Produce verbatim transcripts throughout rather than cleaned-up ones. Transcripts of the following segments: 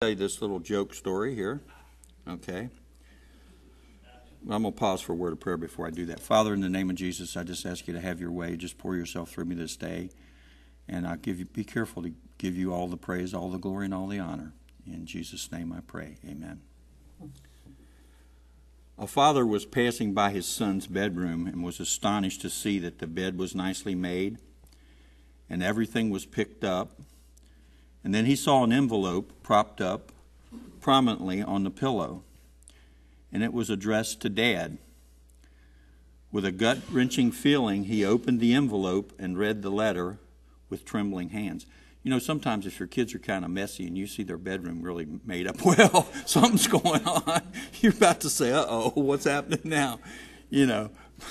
Tell you this little joke story here. Okay. I'm going to pause for a word of prayer before I do that. Father, in the name of Jesus, I just ask you to have your way. Just pour yourself through me this day. And I give you, be careful to give you all the praise, all the glory, and all the honor. In Jesus' name I pray. Amen. A father was passing by his son's bedroom and was astonished to see that the bed was nicely made and everything was picked up. And then he saw an envelope propped up prominently on the pillow, and it was addressed to Dad. With a gut-wrenching feeling, he opened the envelope and read the letter with trembling hands. You know, sometimes if your kids are kind of messy and you see their bedroom really made up well, something's going on. You're about to say, uh-oh, what's happening now? You know.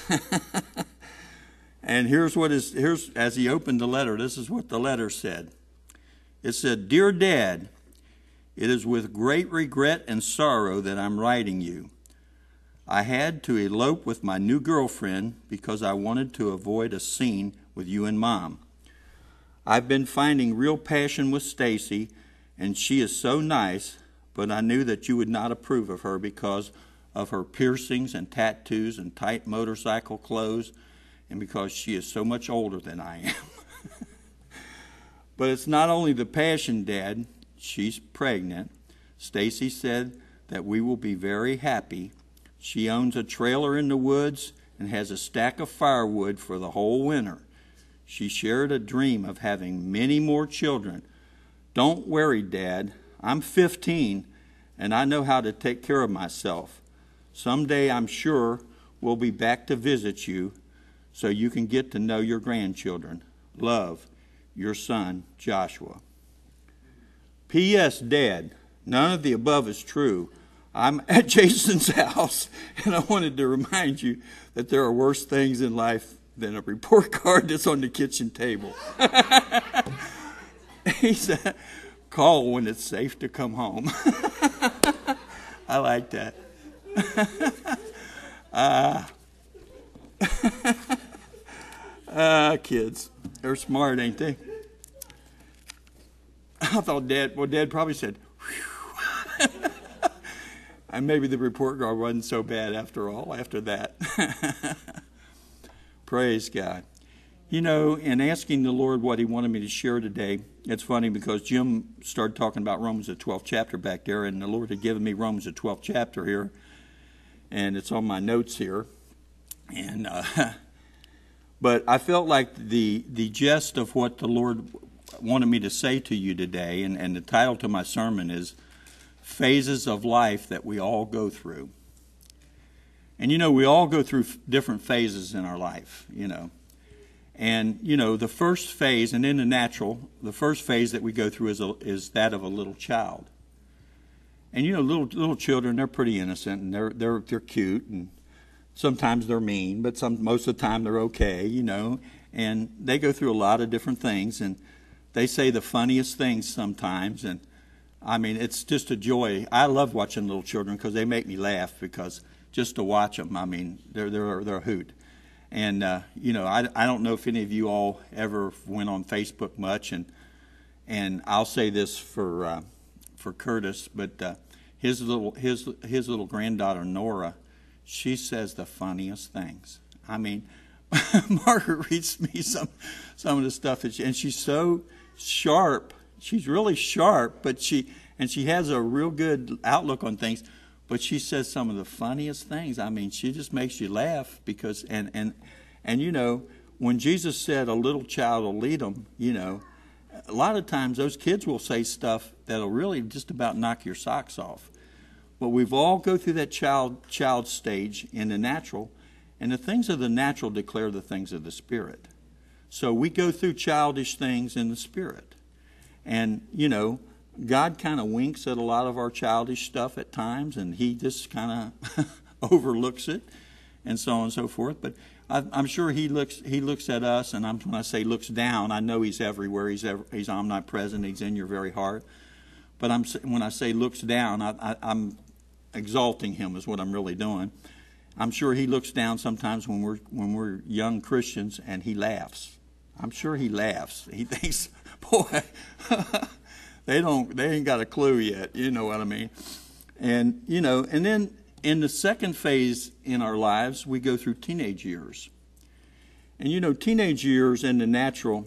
And here's what is, here's, as he opened the letter, this is what the letter said. It said, "Dear Dad, it is with great regret and sorrow that I'm writing you. I had to elope with my new girlfriend because I wanted to avoid a scene with you and Mom. I've been finding real passion with Stacy, and she is so nice, but I knew that you would not approve of her because of her piercings and tattoos and tight motorcycle clothes, and because she is so much older than I am. But it's not only the passion, Dad. She's pregnant. Stacy said that we will be very happy. She owns a trailer in the woods and has a stack of firewood for the whole winter. She shared a dream of having many more children. Don't worry, Dad. I'm fifteen, and I know how to take care of myself. Someday, I'm sure, we'll be back to visit you so you can get to know your grandchildren. Love, your son, Joshua." P S. Dad, none of the above is true. I'm at Jason's house, and I wanted to remind you that there are worse things in life than a report card that's on the kitchen table. He said, "Call when it's safe to come home." I like that. uh, uh, kids, they're smart, ain't they? I thought Dad, well, Dad probably said, whew. And maybe the report card wasn't so bad after all, after that. Praise God. You know, in asking the Lord what he wanted me to share today, it's funny because Jim started talking about Romans, the twelfth chapter back there, and the Lord had given me Romans, the twelfth chapter here, and it's on my notes here. And uh, but I felt like the the gist of what the Lord wanted me to say to you today, and, and the title to my sermon is Phases of Life That We All Go Through. And you know, we all go through different phases in our life, you know. And, you know, the first phase, and in the natural, the first phase that we go through is, a, is that of a little child. And, you know, little little children, they're pretty innocent, and they're they're they're cute, and sometimes they're mean, but some most of the time they're okay, you know. And they go through a lot of different things, and they say the funniest things sometimes, and I mean, it's just a joy. I love watching little children because they make me laugh, because just to watch them, I mean, they're they're they're a hoot. And uh, you know, I, I don't know if any of you all ever went on Facebook much, and and I'll say this for uh, for Curtis, but uh, his little his his little granddaughter Nora, she says the funniest things. I mean, Margaret reads me some some of the stuff that she, and she's so sharp. She's really sharp, but she and she has a real good outlook on things. But she says some of the funniest things. I mean, she just makes you laugh because and and and you know, when Jesus said a little child will lead them, you know, a lot of times those kids will say stuff that'll really just about knock your socks off. But we've all go through that child child stage in the natural, and the things of the natural declare the things of the Spirit. So we go through childish things in the Spirit. And, you know, God kind of winks at a lot of our childish stuff at times, and he just kind of overlooks it and so on and so forth. But I, I'm sure he looks he looks at us, and I'm, when I say looks down, I know he's everywhere. He's ever, he's omnipresent. He's in your very heart. But I'm when I say looks down, I, I, I'm exalting him is what I'm really doing. I'm sure he looks down sometimes when we're when we're young Christians, and he laughs. I'm sure he laughs. He thinks, boy, they don't, they ain't got a clue yet. You know what I mean? And, you know, and then in the second phase in our lives, we go through teenage years. And, you know, teenage years in the natural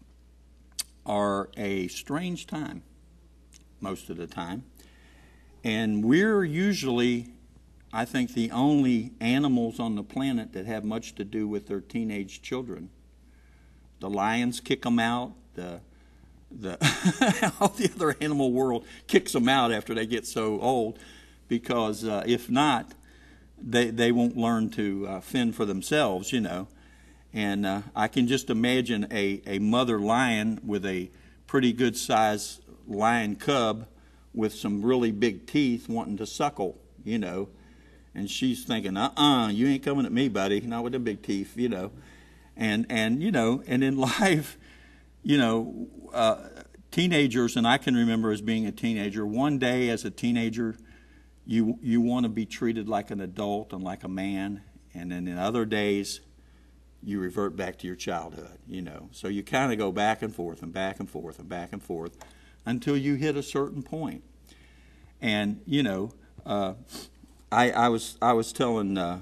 are a strange time most of the time. And we're usually, I think, the only animals on the planet that have much to do with their teenage children. The lions kick them out. The the all the other animal world kicks them out after they get so old, because uh, if not, they they won't learn to uh, fend for themselves, you know. And uh, I can just imagine a, a mother lion with a pretty good sized lion cub with some really big teeth wanting to suckle, you know. And she's thinking, uh-uh, you ain't coming at me, buddy, not with the big teeth, you know. And, and you know, and in life, you know, uh, teenagers, and I can remember as being a teenager, one day as a teenager, you you want to be treated like an adult and like a man. And then in other days, you revert back to your childhood, you know. So you kind of go back and forth and back and forth and back and forth until you hit a certain point. And, you know, uh, I, I was I was telling uh,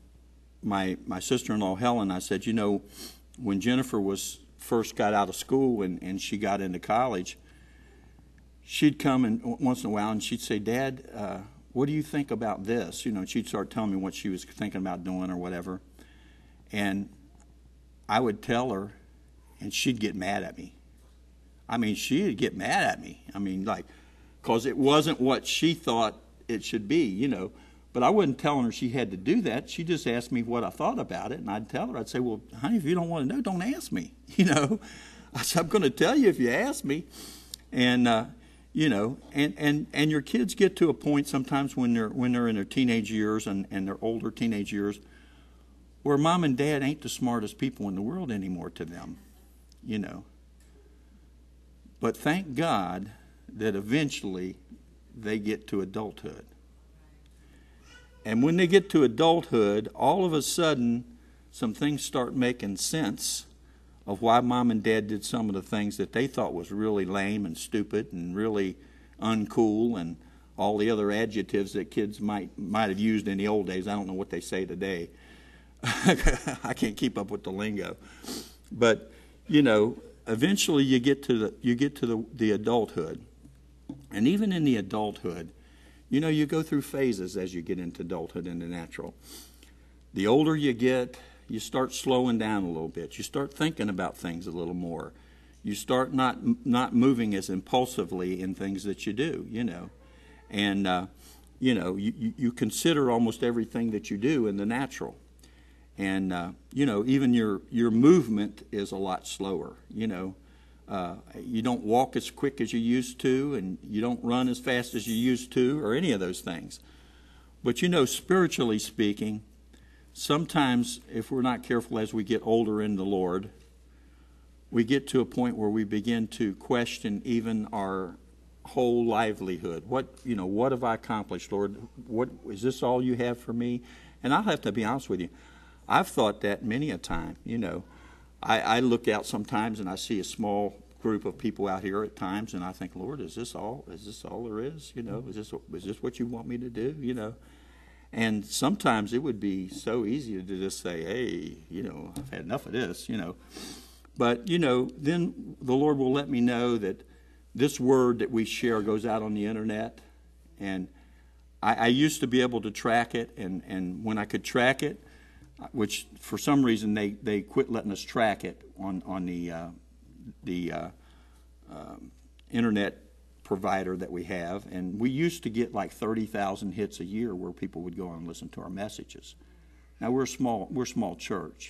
my my sister-in-law Helen, I said, you know, when Jennifer was first got out of school and, and she got into college, she'd come and once in a while and she'd say, Dad, uh, what do you think about this? You know, and she'd start telling me what she was thinking about doing or whatever. And I would tell her, and she'd get mad at me. I mean, she'd get mad at me. I mean, like, because it wasn't what she thought it should be, you know. But I wasn't telling her she had to do that. She just asked me what I thought about it, and I'd tell her. I'd say, well, honey, if you don't want to know, don't ask me, you know. I said, I'm going to tell you if you ask me. And, uh, you know, and, and, and your kids get to a point sometimes when they're when they're in their teenage years and, and their older teenage years where mom and dad ain't the smartest people in the world anymore to them, you know. But thank God that eventually they get to adulthood. And when they get to adulthood, all of a sudden, some things start making sense of why mom and dad did some of the things that they thought was really lame and stupid and really uncool and all the other adjectives that kids might might have used in the old days. I don't know what they say today. I can't keep up with the lingo. But, you know, eventually you get to the you get to the, the adulthood. And even in the adulthood, you know, you go through phases as you get into adulthood in the natural. The older you get, you start slowing down a little bit. You start thinking about things a little more. You start not not moving as impulsively in things that you do, you know. And, uh, you know, you, you consider almost everything that you do in the natural. And, uh, you know, even your, your movement is a lot slower, you know. Uh, you don't walk as quick as you used to, and you don't run as fast as you used to, or any of those things. But, you know, spiritually speaking, sometimes if we're not careful as we get older in the Lord, we get to a point where we begin to question even our whole livelihood. What, you know, what have I accomplished, Lord? What, is this all you have for me? And I'll have to be honest with you. I've thought that many a time, you know. I, I look out sometimes and I see a small group of people out here at times, and I think, Lord, is this all? Is this all there is? You know, is this is this what you want me to do? You know, and sometimes it would be so easy to just say, hey, you know, I've had enough of this, you know. But you know, then the Lord will let me know that this word that we share goes out on the internet, and I, I used to be able to track it, and and when I could track it, which for some reason they, they quit letting us track it on on the uh, the uh, um, internet provider that we have, and we used to get like thirty thousand hits a year where people would go and listen to our messages. Now we're a small we're a small church,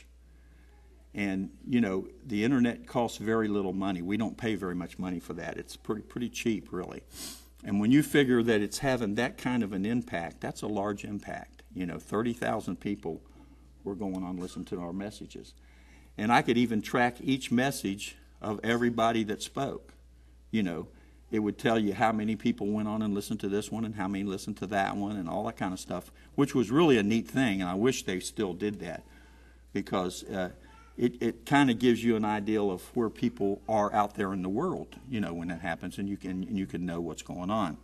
and you know the internet costs very little money. We don't pay very much money for that. It's pretty pretty cheap, really. And when you figure that it's having that kind of an impact, that's a large impact. You know, thirty thousand people were going on listening to our messages. And I could even track each message of everybody that spoke. You know, it would tell you how many people went on and listened to this one and how many listened to that one and all that kind of stuff, which was really a neat thing, and I wish they still did that because uh, it, it kind of gives you an idea of where people are out there in the world, you know, when that happens, and you can and you can know what's going on.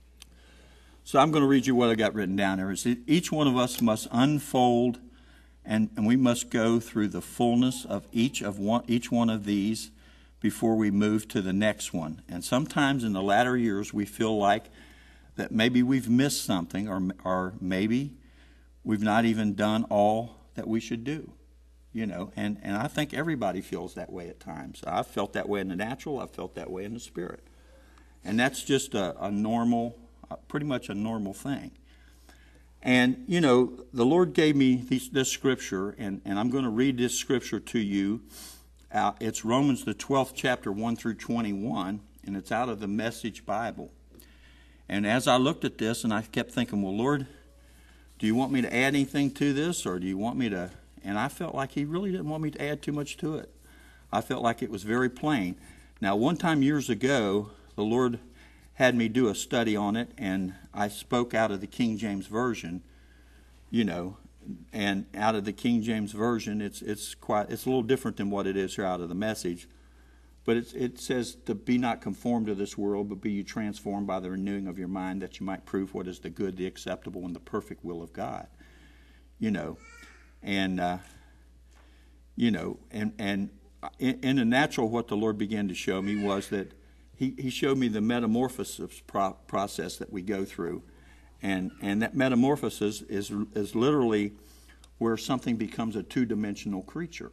So I'm going to read you what I got written down here. It's, each one of us must unfold, and, and we must go through the fullness of each of one each one of these before we move to the next one. And sometimes in the latter years we feel like that maybe we've missed something, or or maybe we've not even done all that we should do. You know, and, and I think everybody feels that way at times. I've felt that way in the natural. I've felt that way in the spirit. And that's just a, a normal, uh, pretty much a normal thing. And, you know, the Lord gave me these, this scripture, and, and I'm going to read this scripture to you. Uh, it's Romans, the twelfth chapter, one through twenty-one, and it's out of the Message Bible. And as I looked at this, and I kept thinking, well, Lord, do you want me to add anything to this, or do you want me to... And I felt like he really didn't want me to add too much to it. I felt like it was very plain. Now, one time years ago, the Lord had me do a study on it, and I spoke out of the King James Version, you know, and out of the King James Version, it's it's quite it's a little different than what it is here out of the Message. But it's, it says to be not conformed to this world, but be you transformed by the renewing of your mind, that you might prove what is the good, the acceptable, and the perfect will of God. You know. And, uh, you know, and, and in, in the natural, what the Lord began to show me was that he, he showed me the metamorphosis pro- process that we go through. And, and that metamorphosis is, is literally where something becomes a two-dimensional creature.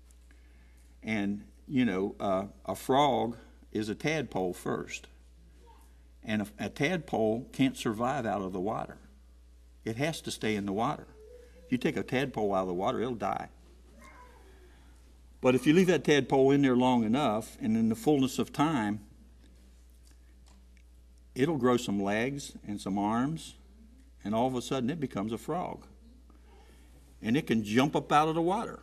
And, you know, uh, a frog is a tadpole first. And a, a tadpole can't survive out of the water. It has to stay in the water. If you take a tadpole out of the water, it'll die. But if you leave that tadpole in there long enough, and in the fullness of time, it'll grow some legs and some arms, and all of a sudden it becomes a frog. And it can jump up out of the water.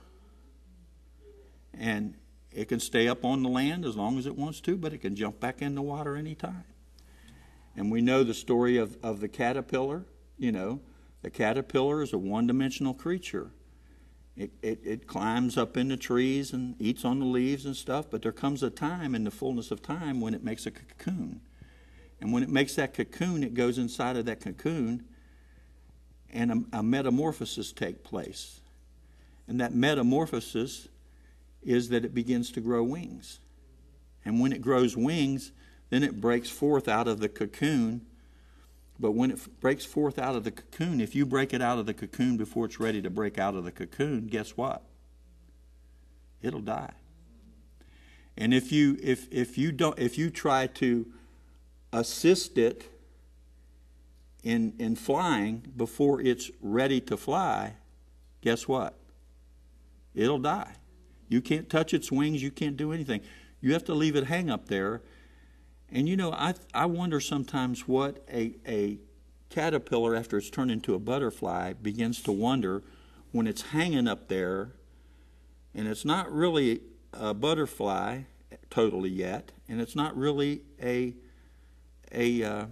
And it can stay up on the land as long as it wants to, but it can jump back in the water anytime. And we know the story of, of the caterpillar, you know. The caterpillar is a one-dimensional creature. It, it it climbs up in the trees and eats on the leaves and stuff, but there comes a time in the fullness of time when it makes a cocoon. And when it makes that cocoon, it goes inside of that cocoon, and a, a metamorphosis takes place. And that metamorphosis is that it begins to grow wings. And when it grows wings, then it breaks forth out of the cocoon. But when it f- breaks forth out of the cocoon, if you break it out of the cocoon before it's ready to break out of the cocoon, guess what? It'll die. And if you if if you don't if you try to assist it in in flying before it's ready to fly, guess what? It'll die. You can't touch its wings, you can't do anything. You have to leave it hang up there. And, you know, I I wonder sometimes what a, a caterpillar, after it's turned into a butterfly, begins to wonder when it's hanging up there, and it's not really a butterfly totally yet, and it's not really a, a uh,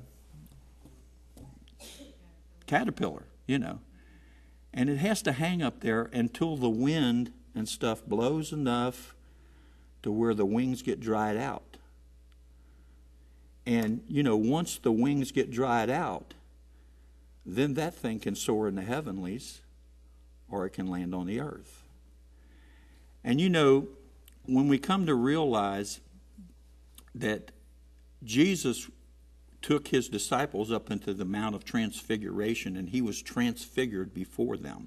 caterpillar, you know. And it has to hang up there until the wind and stuff blows enough to where the wings get dried out. And, you know, once the wings get dried out, then that thing can soar in the heavenlies, or it can land on the earth. And, you know, when we come to realize that Jesus took his disciples up into the Mount of Transfiguration, and he was transfigured before them.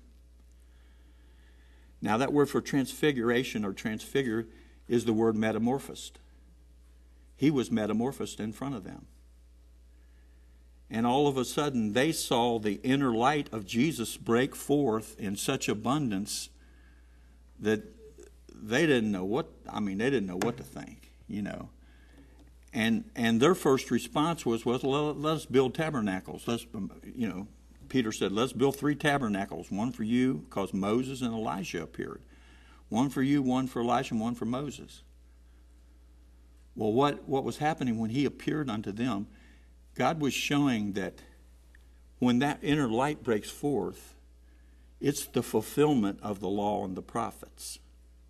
Now, that word for transfiguration or transfigured is the word metamorphosed. He was metamorphosed in front of them. And all of a sudden, they saw the inner light of Jesus break forth in such abundance that they didn't know what, I mean, they didn't know what to think, you know. And and their first response was, well, let, let's build tabernacles. Let's, you know, Peter said, let's build three tabernacles, one for you, because Moses and Elijah appeared. One for you, one for Elijah, and one for Moses. Well, what, what was happening when he appeared unto them, God was showing that when that inner light breaks forth, it's the fulfillment of the law and the prophets.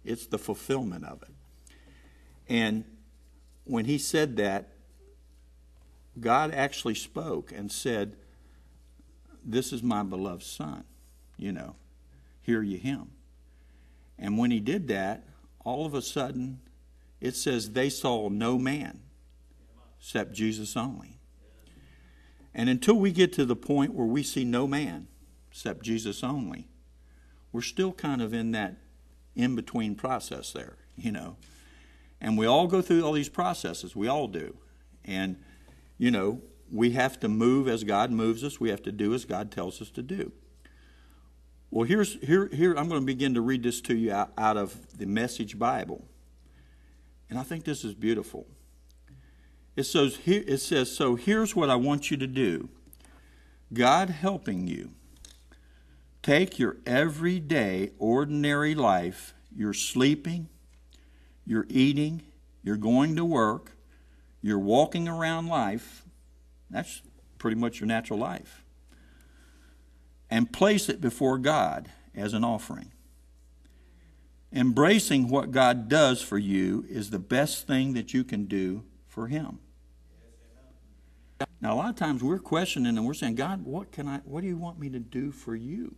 It's the fulfillment of it. And when he said that, God actually spoke and said, this is my beloved son, you know, hear ye him. And when he did that, all of a sudden, it says they saw no man except Jesus only. And until we get to the point where we see no man except Jesus only, we're still kind of in that in-between process there, you know. And we all go through all these processes. We all do. And, you know, we have to move as God moves us. We have to do as God tells us to do. Well, here's here here I'm going to begin to read this to you out, out of the Message Bible. And I think this is beautiful. It says, here, it says, so here's what I want you to do. God helping you. Take your everyday, ordinary life. You're sleeping, you're eating, you're going to work, you're walking around life. That's pretty much your natural life. And place it before God as an offering. Embracing what God does for you is the best thing that you can do for Him. Now, a lot of times we're questioning and we're saying, God, what can I? What do you want me to do for you?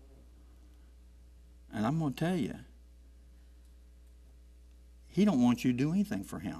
And I'm going to tell you, He don't want you to do anything for Him.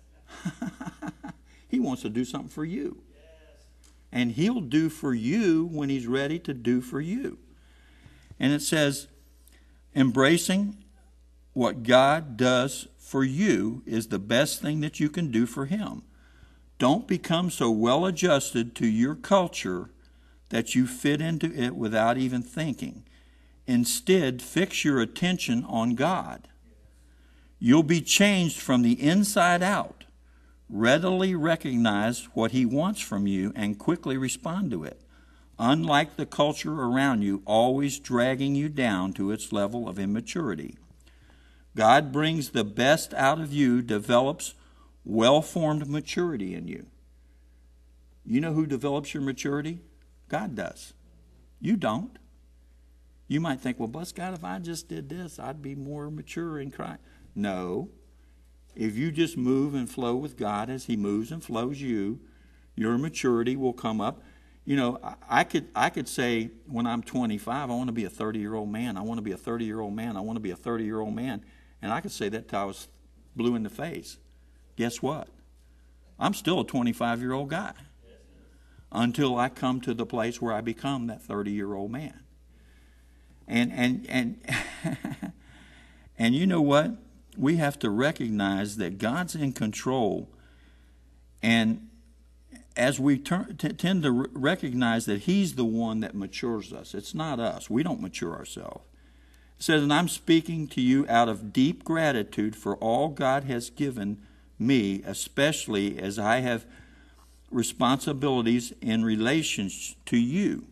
He wants to do something for you. And He'll do for you when He's ready to do for you. And it says, embracing what God does for you is the best thing that you can do for Him. Don't become so well adjusted to your culture that you fit into it without even thinking. Instead, fix your attention on God. You'll be changed from the inside out. Readily recognize what He wants from you and quickly respond to it, unlike the culture around you always dragging you down to its level of immaturity. God brings the best out of you, develops well-formed maturity in you. You know who develops your maturity? God does. You don't. You might think, well, bless God, if I just did this, I'd be more mature in Christ. No. If you just move and flow with God as He moves and flows you, your maturity will come up. You know, I, I could I could say when I'm twenty-five, I want to be a thirty-year-old man. I want to be a thirty-year-old man. I want to be a thirty-year-old man. And I could say that till I was blue in the face. Guess what? I'm still a twenty-five-year-old guy until I come to the place where I become that thirty-year-old man. And and and and you know what? We have to recognize that God's in control. And as we turn, t- tend to r- recognize that He's the one that matures us. It's not us. We don't mature ourselves. It says, and I'm speaking to you out of deep gratitude for all God has given me, especially as I have responsibilities in relation to you.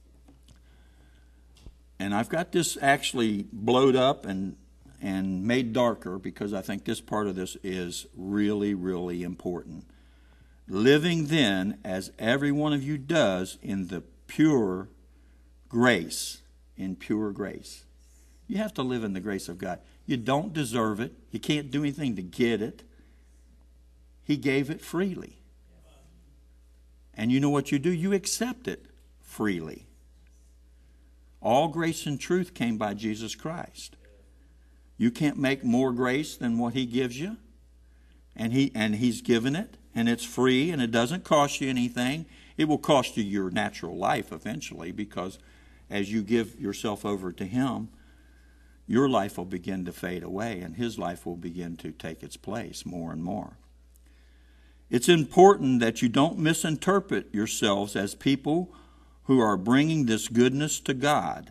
And I've got this actually blowed up and and made darker because I think this part of this is really, really important. Living then, as every one of you does, in the pure grace, in pure grace. You have to live in the grace of God. You don't deserve it. You can't do anything to get it. He gave it freely. And you know what you do? You accept it freely. All grace and truth came by Jesus Christ. You can't make more grace than what He gives you. And he and He's given it. And it's free. And it doesn't cost you anything. It will cost you your natural life eventually. Because as you give yourself over to Him, your life will begin to fade away. And His life will begin to take its place more and more. It's important that you don't misinterpret yourselves as people who are bringing this goodness to God.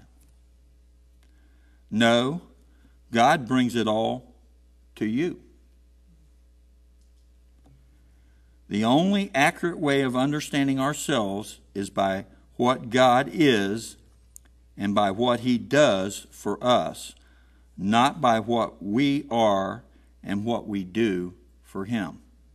No. God brings it all to you. The only accurate way of understanding ourselves is by what God is and by what He does for us, not by what we are and what we do for Him.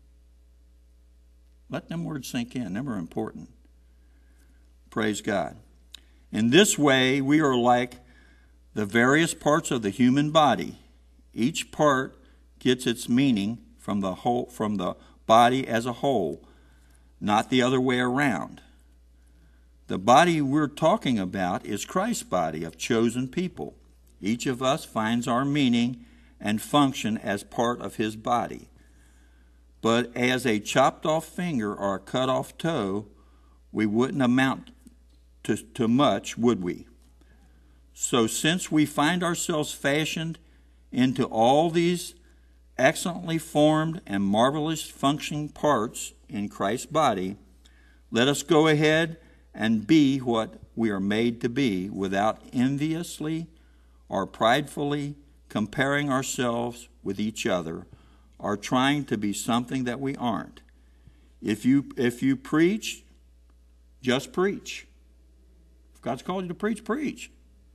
Let them words sink in. Them are important. Praise God. In this way, we are like the various parts of the human body. Each part gets its meaning from the whole, from the body as a whole, not the other way around. The body we're talking about is Christ's body of chosen people. Each of us finds our meaning and function as part of his body. But as a chopped off finger or a cut off toe, we wouldn't amount to, to much, would we? So since we find ourselves fashioned into all these excellently formed and marvelous functioning parts in Christ's body, let us go ahead and be what we are made to be without enviously or pridefully comparing ourselves with each other or trying to be something that we aren't. If you if you preach, just preach. If God's called you to preach, preach.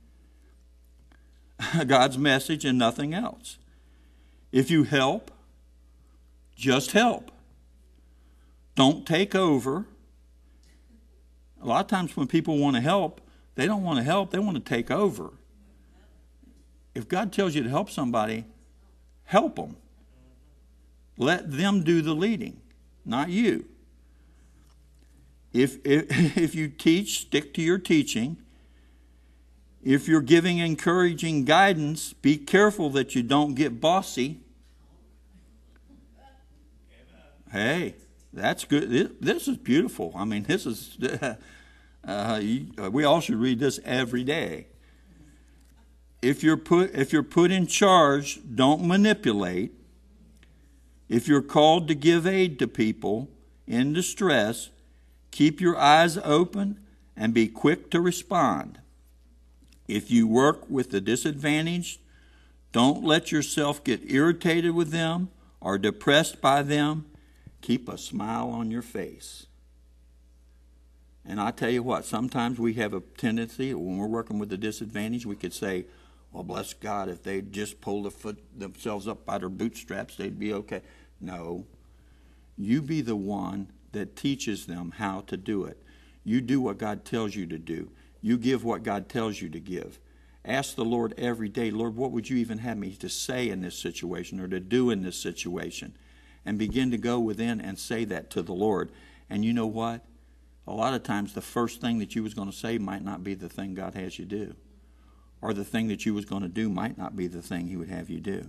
God's message and nothing else. If you help, just help. Don't take over. A lot of times when people want to help, they don't want to help, they want to take over. If God tells you to help somebody, help them. Let them do the leading, not you. If, if, if you teach, stick to your teaching. If you're giving encouraging guidance, be careful that you don't get bossy. Hey, that's good. This is beautiful. I mean, this is, uh, you, we all should read this every day. If you're put, if you're put in charge, don't manipulate. If you're called to give aid to people in distress, keep your eyes open and be quick to respond. If you work with the disadvantaged, don't let yourself get irritated with them or depressed by them. Keep a smile on your face. And I tell you what, sometimes we have a tendency, when we're working with the disadvantaged, we could say, well, bless God, if they'd just pull the foot, themselves up by their bootstraps, they'd be okay. No. You be the one that teaches them how to do it. You do what God tells you to do. You give what God tells you to give. Ask the Lord every day, Lord, what would you even have me to say in this situation or to do in this situation? And begin to go within and say that to the Lord. And you know what? A lot of times the first thing that you was going to say might not be the thing God has you do. Or the thing that you was going to do might not be the thing he would have you do.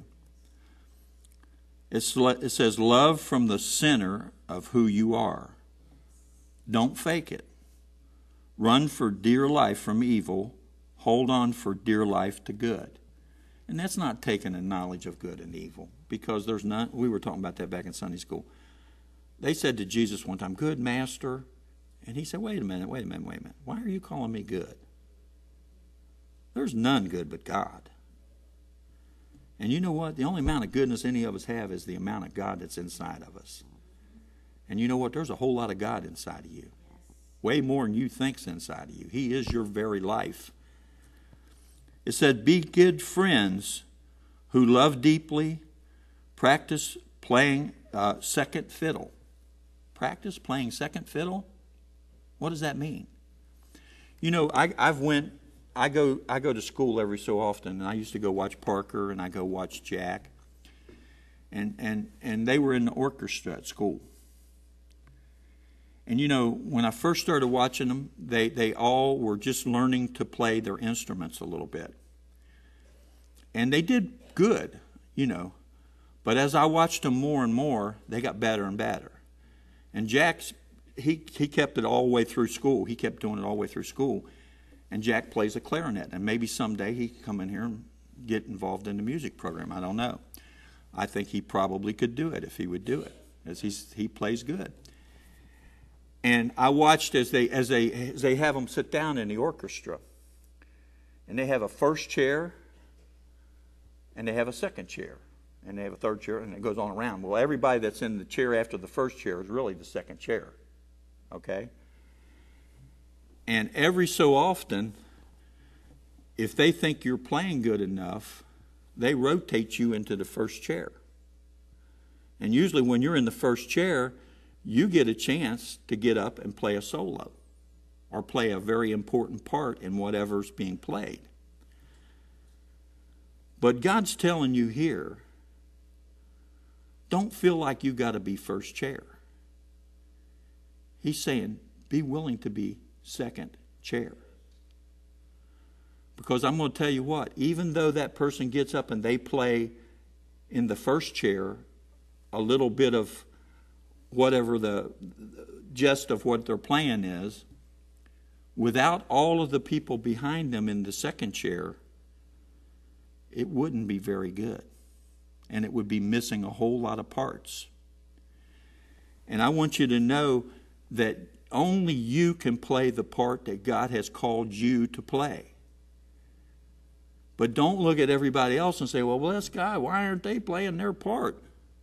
It's, it says, love from the center of who you are. Don't fake it. Run for dear life from evil. Hold on for dear life to good. And that's not taking a knowledge of good and evil. Because there's none. We were talking about that back in Sunday school. They said to Jesus one time, good master. And he said, wait a minute, wait a minute, wait a minute. Why are you calling me good? There's none good but God. And you know what? The only amount of goodness any of us have is the amount of God that's inside of us. And you know what? There's a whole lot of God inside of you. Way more than you think's inside of you. He is your very life. It said, be good friends who love deeply. Practice playing uh, second fiddle. Practice playing second fiddle? What does that mean? You know, I, I've went, I go, I go to school every so often, and I used to go watch Parker, and I go watch Jack, and and and they were in the orchestra at school. And you know, when I first started watching them, they they all were just learning to play their instruments a little bit, and they did good, you know. But as I watched them more and more, they got better and better. And Jack's, he, he kept it all the way through school. He kept doing it all the way through school. And Jack plays a clarinet. And maybe someday he could come in here and get involved in the music program. I don't know. I think he probably could do it if he would do it, as he's, he plays good. And I watched as they, as they, as they have them sit down in the orchestra. And they have a first chair, and they have a second chair. And they have a third chair, and it goes on around. Well, everybody that's in the chair after the first chair is really the second chair. Okay? And every so often, if they think you're playing good enough, they rotate you into the first chair. And usually when you're in the first chair, you get a chance to get up and play a solo or play a very important part in whatever's being played. But God's telling you here, don't feel like you got to be first chair. He's saying, be willing to be second chair. Because I'm going to tell you what, even though that person gets up and they play in the first chair a little bit of whatever the gist of what their plan is, without all of the people behind them in the second chair, it wouldn't be very good. And it would be missing a whole lot of parts. And I want you to know that only you can play the part that God has called you to play. But don't look at everybody else and say, well, well, this guy, why aren't they playing their part?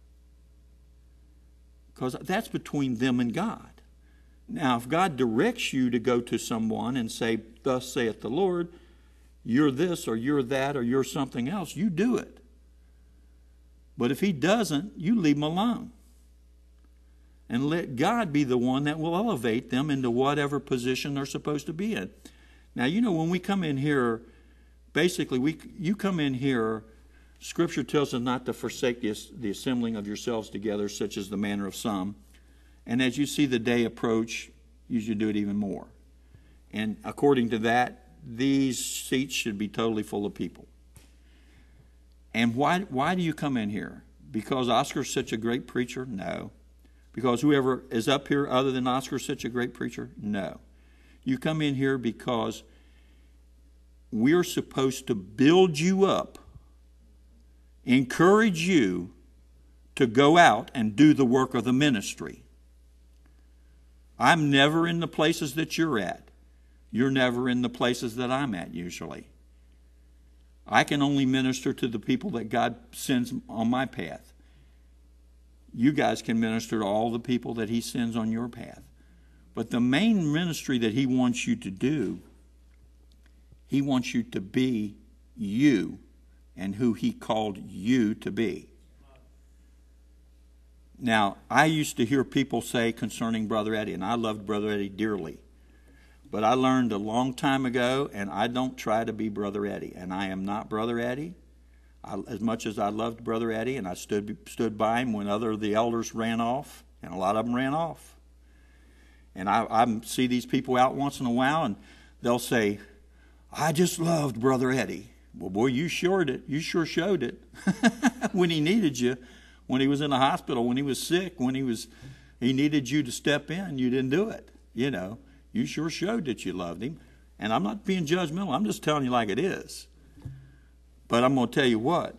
Because that's between them and God. Now, if God directs you to go to someone and say, thus saith the Lord, you're this or you're that or you're something else, you do it. But if he doesn't, you leave them alone. And let God be the one that will elevate them into whatever position they're supposed to be in. Now, you know, when we come in here, basically, we you come in here, Scripture tells us not to forsake the, the assembling of yourselves together, such as the manner of some. And as you see the day approach, you should do it even more. And according to that, these seats should be totally full of people. And why why do you come in here? Because Oscar's such a great preacher? No. Because whoever is up here other than Oscar is such a great preacher? No. You come in here because we're supposed to build you up, encourage you to go out and do the work of the ministry. I'm never in the places that you're at. You're never in the places that I'm at usually. I can only minister to the people that God sends on my path. You guys can minister to all the people that he sends on your path. But the main ministry that he wants you to do, he wants you to be you and who he called you to be. Now, I used to hear people say concerning Brother Eddie, and I loved Brother Eddie dearly. But I learned a long time ago, and I don't try to be Brother Eddie. And I am not Brother Eddie. I, as much as I loved Brother Eddie, and I stood stood by him when other of the elders ran off, and a lot of them ran off. And I, I see these people out once in a while, and they'll say, I just loved Brother Eddie. Well, boy, you sure did. You sure showed it when he needed you, when he was in the hospital, when he was sick, when he was he needed you to step in. You didn't do it. You know, you sure showed that you loved him. And I'm not being judgmental. I'm just telling you like it is. But I'm going to tell you what.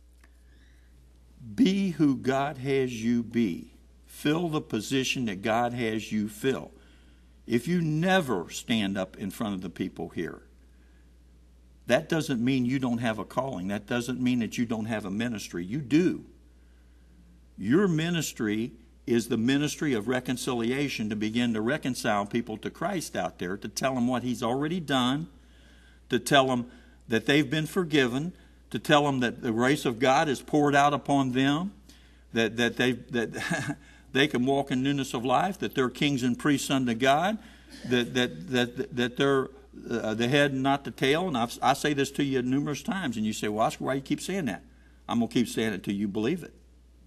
Be who God has you be. Fill the position that God has you fill. If you never stand up in front of the people here, that doesn't mean you don't have a calling. That doesn't mean that you don't have a ministry. You do. Your ministry is the ministry of reconciliation, to begin to reconcile people to Christ out there, to tell them what he's already done, to tell them that they've been forgiven, to tell them that the grace of God is poured out upon them, that that they that they can walk in newness of life, that they're kings and priests unto God, that that that that they're uh, the head and not the tail. And I've, I say this to you numerous times, and you say, "Well, Oscar, why do you keep saying that?" I'm gonna keep saying it till you believe it.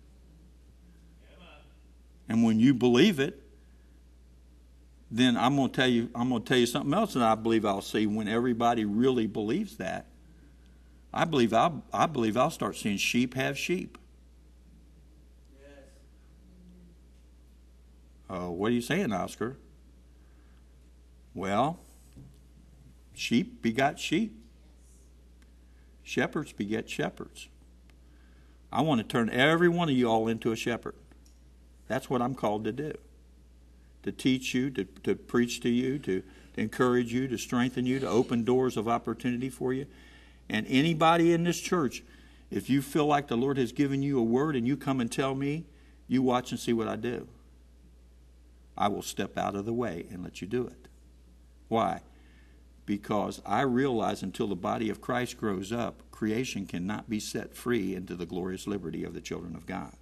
And when you believe it, then I'm going to tell you, I'm going to tell you something else that I believe I'll see when everybody really believes that. I believe I'll, I believe I'll start seeing sheep have sheep. Yes. Uh, what are you saying, Oscar? Well, sheep begot sheep. Shepherds beget shepherds. I want to turn every one of you all into a shepherd. That's what I'm called to do. To teach you, to, to preach to you, to, to encourage you, to strengthen you, to open doors of opportunity for you. And anybody in this church, if you feel like the Lord has given you a word and you come and tell me, you watch and see what I do. I will step out of the way and let you do it. Why? Because I realize until the body of Christ grows up, creation cannot be set free into the glorious liberty of the children of God.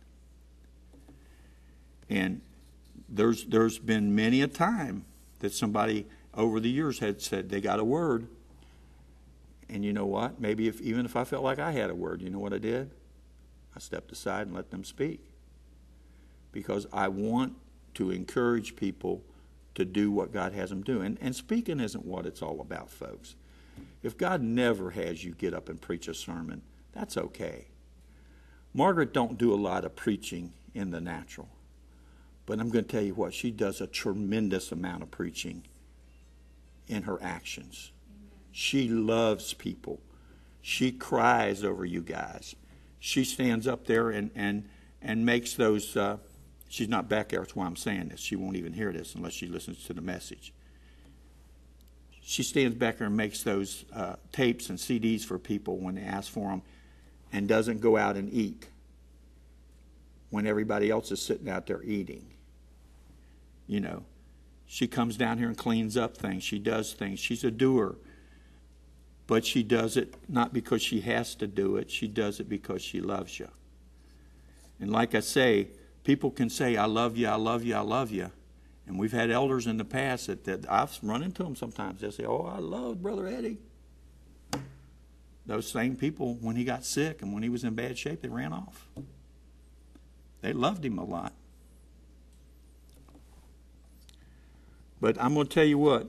And there's there's been many a time that somebody over the years had said they got a word, And you know what? Maybe if even if I felt like I had a word, you know what I did? I stepped aside and let them speak. Because I want to encourage people to do what God has them do. And, and speaking isn't what it's all about, folks. If God never has you get up and preach a sermon, that's okay. Margaret don't do a lot of preaching in the natural. But I'm going to tell you what, she does a tremendous amount of preaching in her actions. She loves people. She cries over you guys. She stands up there and, and, and makes those... Uh, she's not back there, that's why I'm saying this. She won't even hear this unless she listens to the message. She stands back there and makes those uh, tapes and C Ds for people when they ask for them, and doesn't go out and eat when everybody else is sitting out there eating. You know, she comes down here and cleans up things. She does things. She's a doer. But she does it not because she has to do it. She does it because she loves you. And like I say, people can say, I love you, I love you, I love you. And we've had elders in the past that, that I've run into them sometimes. They'll say, oh, I love Brother Eddie. Those same people, when he got sick and when he was in bad shape, they ran off. They loved him a lot. But I'm going to tell you what.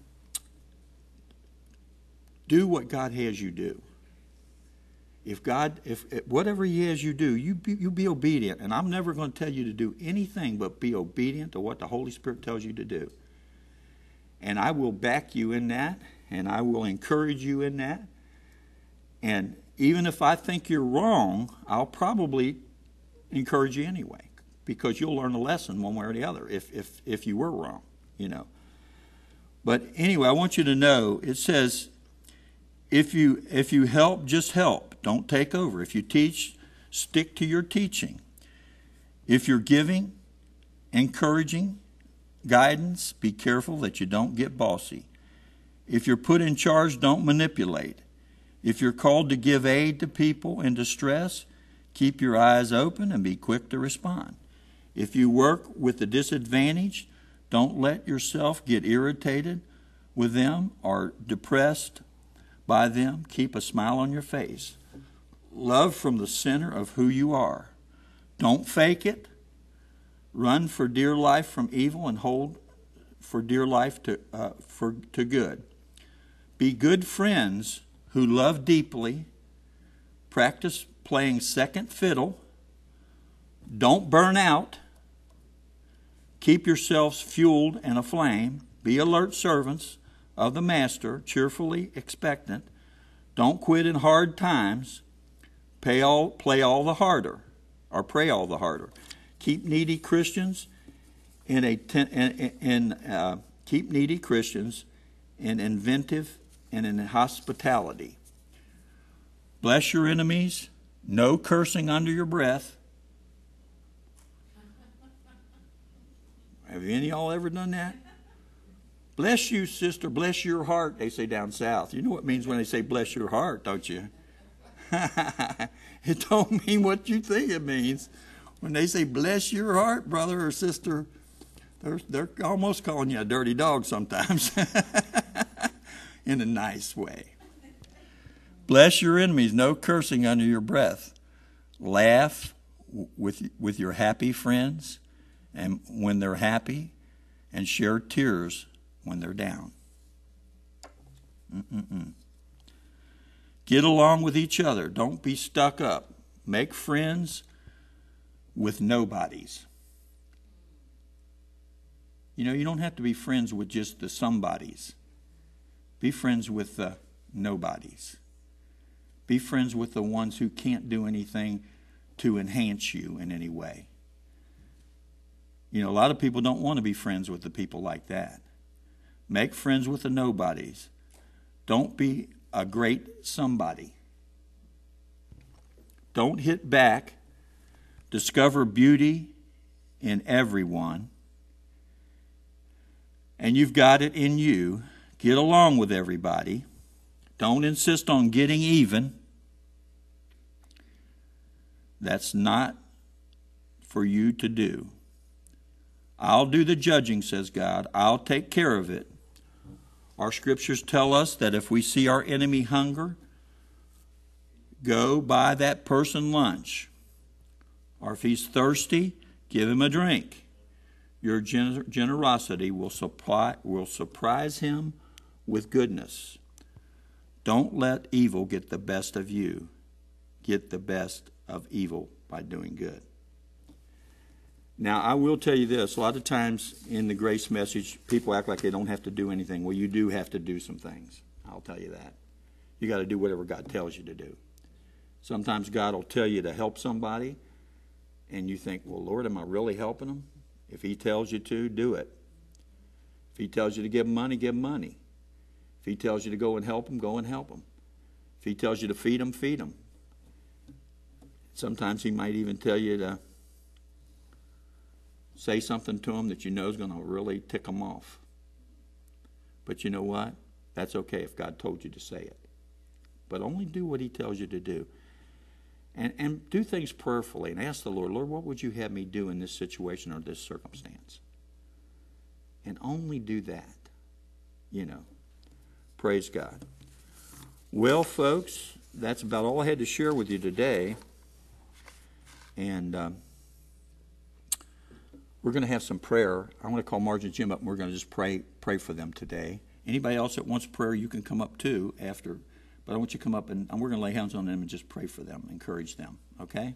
Do what God has you do. If God, if, if whatever He has you do, you be, you be obedient. And I'm never going to tell you to do anything but be obedient to what the Holy Spirit tells you to do. And I will back you in that, and I will encourage you in that. And even if I think you're wrong, I'll probably encourage you anyway, because you'll learn a lesson one way or the other if if if you were wrong, you know. But anyway, I want you to know, it says, if you if you help, just help. Don't take over. If you teach, stick to your teaching. If you're giving, encouraging, guidance, be careful that you don't get bossy. If you're put in charge, don't manipulate. If you're called to give aid to people in distress, keep your eyes open and be quick to respond. If you work with the disadvantaged, don't let yourself get irritated with them or depressed by them. Keep a smile on your face. Love from the center of who you are. Don't fake it. Run for dear life from evil and hold for dear life to uh, for to good. Be good friends who love deeply. Practice playing second fiddle. Don't burn out. Keep yourselves fueled and aflame. Be alert servants of the Master, cheerfully expectant. Don't quit in hard times. Pay all, play all the harder, or pray all the harder. Keep needy Christians in a ten, in, in uh, keep needy Christians in inventive and in hospitality. Bless your enemies. No cursing under your breath. Have any of y'all ever done that? Bless you, sister. Bless your heart, they say down south. You know what it means when they say bless your heart, don't you? It don't mean what you think it means. When they say bless your heart, brother or sister, they're, they're almost calling you a dirty dog sometimes. In a nice way. Bless your enemies. No cursing under your breath. Laugh with, with your happy friends and when they're happy, and share tears when they're down. Mm-mm-mm. Get along with each other. Don't be stuck up. Make friends with nobodies. You know, you don't have to be friends with just the somebodies. Be friends with the nobodies. Be friends with the ones who can't do anything to enhance you in any way. You know, a lot of people don't want to be friends with the people like that. Make friends with the nobodies. Don't be a great somebody. Don't hit back. Discover beauty in everyone. And you've got it in you. Get along with everybody. Don't insist on getting even. That's not for you to do. I'll do the judging, says God. I'll take care of it. Our scriptures tell us that if we see our enemy hunger, go buy that person lunch. Or if he's thirsty, give him a drink. Your gener- generosity will supply, will surprise him with goodness. Don't let evil get the best of you. Get the best of evil by doing good. Now, I will tell you this. A lot of times in the grace message, people act like they don't have to do anything. Well, you do have to do some things. I'll tell you that. You got to do whatever God tells you to do. Sometimes God will tell you to help somebody, and you think, well, Lord, am I really helping them? If he tells you to, do it. If he tells you to give them money, give them money. If he tells you to go and help them, go and help them. If he tells you to feed them, feed them. Sometimes he might even tell you to say something to them that you know is going to really tick them off. But you know what? That's okay if God told you to say it. But only do what he tells you to do. And, and do things prayerfully and ask the Lord, Lord, what would you have me do in this situation or this circumstance? And only do that, you know. Praise God. Well, folks, that's about all I had to share with you today. And um, we're going to have some prayer. I want to call Marge and Jim up, and we're going to just pray pray for them today. Anybody else that wants prayer, you can come up too after. But I want you to come up, and, and we're going to lay hands on them and just pray for them, encourage them, okay?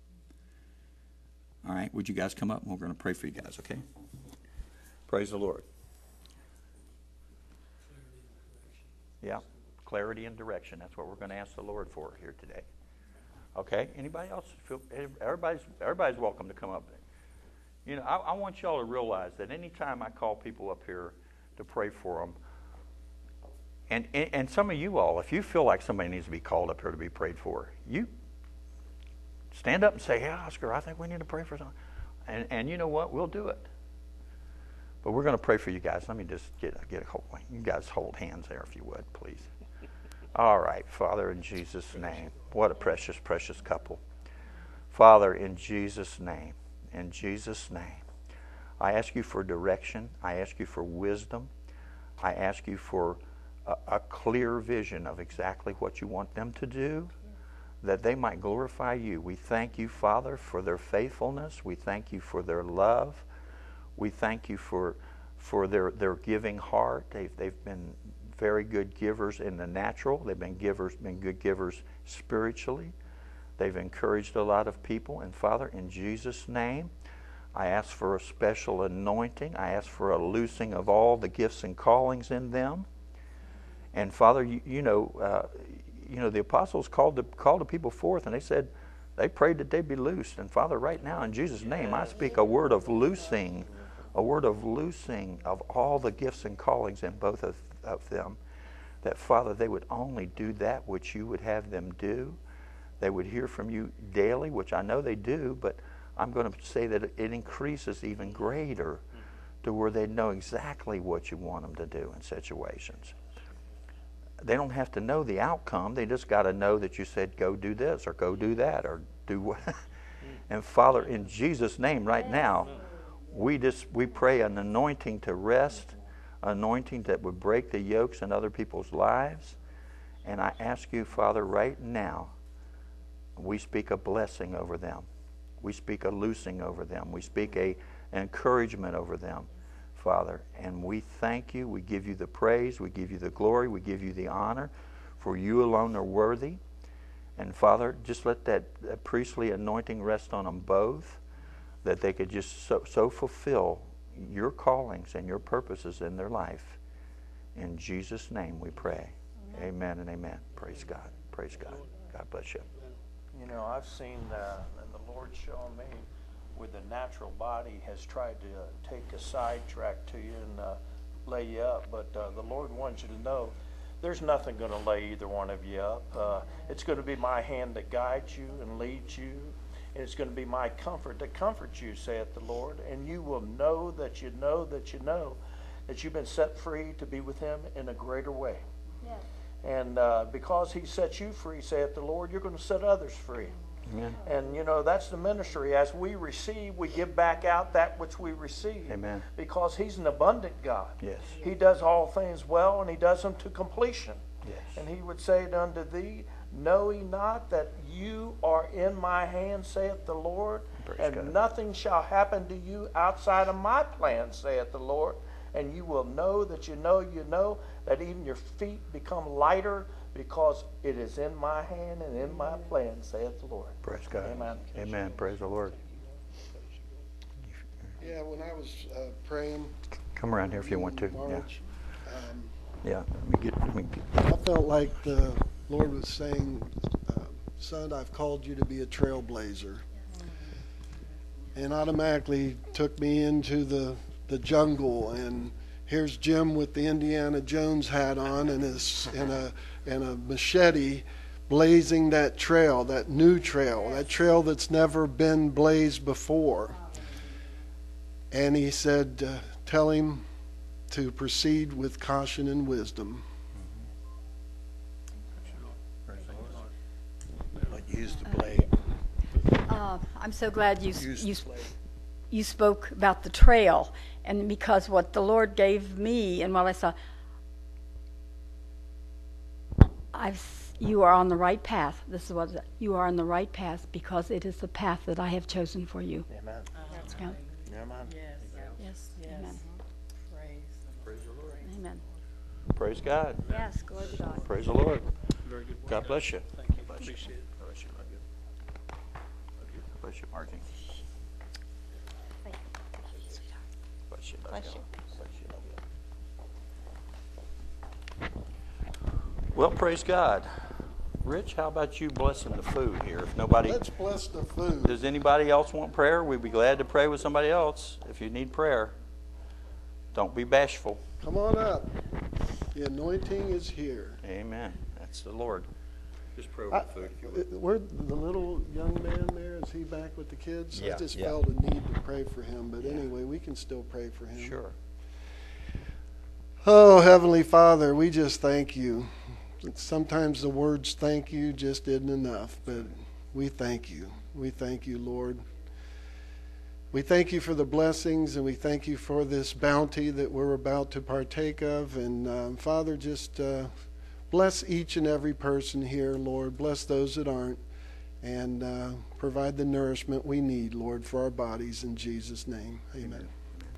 All right, would you guys come up, and we're going to pray for you guys, okay? Praise the Lord. Yeah, clarity and direction. That's what we're going to ask the Lord for here today. Okay, anybody else? Feel, everybody's, everybody's welcome to come up. You know, I, I want y'all to realize that anytime I call people up here to pray for them, and, and and some of you all, if you feel like somebody needs to be called up here to be prayed for, you stand up and say, hey, Oscar, I think we need to pray for someone. And, and you know what? We'll do it. But we're going to pray for you guys. Let me just get, get a hold. You guys hold hands there if you would, please. All right, Father, in Jesus' name. What a precious, precious couple. Father, in Jesus' name, in Jesus' name, I ask you for direction. I ask you for wisdom. I ask you for a, a clear vision of exactly what you want them to do, that they might glorify you. We thank you, Father, for their faithfulness. We thank you for their love. We thank you for for their, their giving heart. They've, they've been very good givers in the natural. They've been givers, been good givers spiritually. They've encouraged a lot of people. And Father, in Jesus' name, I ask for a special anointing. I ask for a loosing of all the gifts and callings in them. And Father, you, you know, uh, you know, the apostles called the called the people forth, and they said they prayed that they be loosed. And Father, right now in Jesus' name, I speak a word of loosing, a word of loosing of all the gifts and callings in both of, of them. That Father, they would only do that which you would have them do. They would hear from you daily, which I know they do, but I'm going to say that it increases even greater to where they know exactly what you want them to do in situations. They don't have to know the outcome. They just got to know that you said, go do this or go do that or do what. And Father, in Jesus' name right now, we just we pray an anointing to rest, anointing that would break the yokes in other people's lives. And I ask you, Father, right now, we speak a blessing over them. We speak a loosing over them. We speak a encouragement over them, Father. And we thank you. We give you the praise. We give you the glory. We give you the honor. For you alone are worthy. And Father, just let that, that priestly anointing rest on them both, that they could just so, so fulfill your callings and your purposes in their life. In Jesus' name we pray. Amen, amen and amen. Praise God. Praise God. God bless you. You know, I've seen uh, the Lord showing me with the natural body has tried to uh, take a sidetrack to you and uh, lay you up, but uh, the Lord wants you to know there's nothing going to lay either one of you up. Uh, it's going to be my hand that guides you and leads you, and it's going to be my comfort that comforts you, saith the Lord, and you will know that you know that you know that you've been set free to be with him in a greater way. Yes. And uh, because he set you free, saith the Lord, you're going to set others free. Amen. And, you know, that's the ministry. As we receive, we give back out that which we receive. Amen. Because he's an abundant God. Yes. He does all things well, and he does them to completion. Yes. And he would say unto thee, know ye not that you are in my hand, saith the Lord, Praise and God. nothing shall happen to you outside of my plan, saith the Lord. And you will know that you know you know that even your feet become lighter, because it is in my hand and in my plan, saith the Lord. Praise God. Amen. Amen. Praise the Lord. Yeah, when I was uh, praying, Come around here if you want to. Yeah. March, um, Yeah. Let me get, let me get, I felt like the Lord was saying, uh, son, I've called you to be a trailblazer. And automatically took me into the, the jungle, and here's Jim with the Indiana Jones hat on and his and a and a machete, blazing that trail, that new trail, that trail that's never been blazed before. And he said, uh, tell him to proceed with caution and wisdom. But use the blade. Uh, I'm so glad you, Use you, the blade. you spoke about the trail, and because what the Lord gave me and what I saw, I've, s- you are on the right path. This is what, you are on the right path because it is the path that I have chosen for you. Amen. Yeah. Amen. Yes, amen. Amen. praise God. Yes, glory to God. Praise the Lord. Very good. God bless you. Thank you. Bless you. Appreciate it. Bless you. Love you. Bless you, Margie. Bless you. Bless you. Bless you. Love you. Well, praise God. Rich, how about you blessing the food here? If nobody, Let's bless the food. does anybody else want prayer? We'd be glad to pray with somebody else. If you need prayer, don't be bashful. Come on up. The anointing is here. Amen. That's the Lord. Just pray over I, the food if you would. where the little young man there, is he back with the kids? Yeah, I just yeah. felt a need to pray for him, but Yeah. anyway, we can still pray for him. Sure. Oh, Heavenly Father, we just thank you. Sometimes the words thank you just isn't enough, but we thank you. We thank you, Lord. We thank you for the blessings, and we thank you for this bounty that we're about to partake of. And um, Father, just uh, bless each and every person here, Lord. Bless those that aren't, and uh, provide the nourishment we need, Lord, for our bodies. In Jesus' name, amen.